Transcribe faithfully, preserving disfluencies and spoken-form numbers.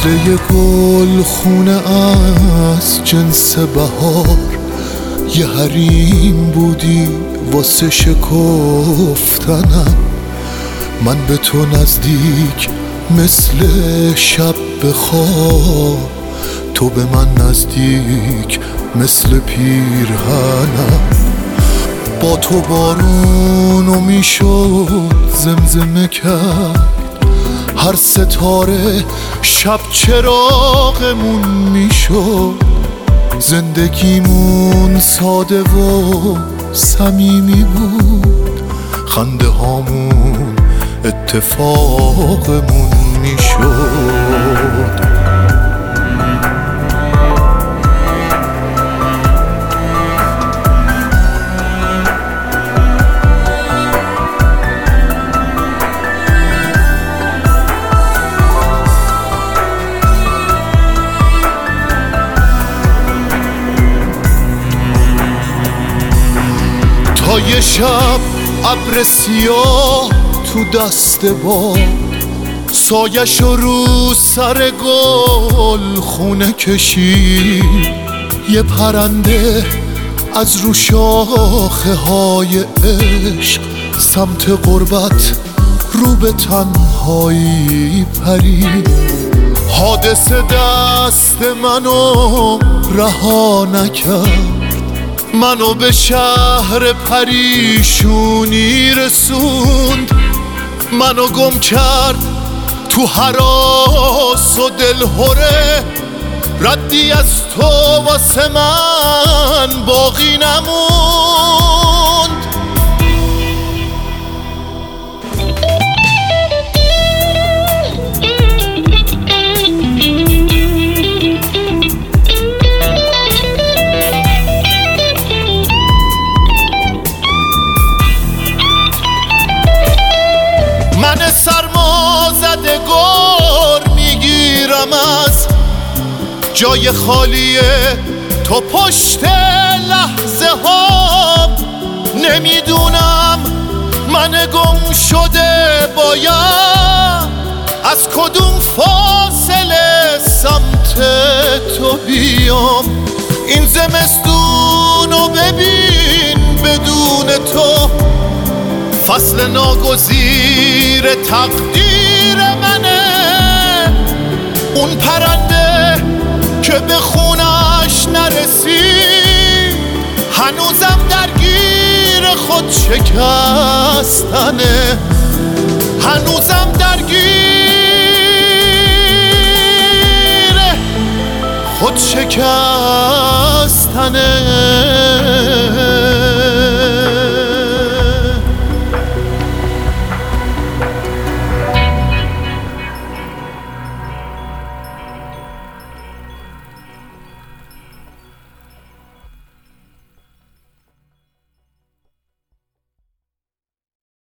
مثل یه گل خونه از جنس بهار، یه حریم بودی واسه شکفتنم. من به تو نزدیک مثل شب به خواب، تو به من نزدیک مثل پیرهنم. با تو بارونو میشد زمزمه کرد، هر ستاره شب چراغمون میشد. زندگیمون ساده و صمیمی بود، خنده هامون اتفاقمون میشد. تا یه شب ابر سیاه تو دست باد، سایه‌شو رو سر گل خونه کشید. یه پرنده از رو شاخه های عشق سمت غربت رو به تنهایی پرید. حادثه دست منو رها نکرد، منو به شهر پریشونی رسوند. منو گم کرد تو هراس و دلهره، ردی از تو واسه من باقی نموند. من سرما زده گر میگیرم از جای خالی تو پشت لحظه ها. نمیدونم من گم شده باید از کدوم فاصله سمت تو بیام. این زمستونو ببین بدون تو، فصل ناگزیر تقدیر منه. اون پرنده که به خونش نرسید، هنوزم درگیر خود شکستنه. هنوزم درگیر خود شکستنه.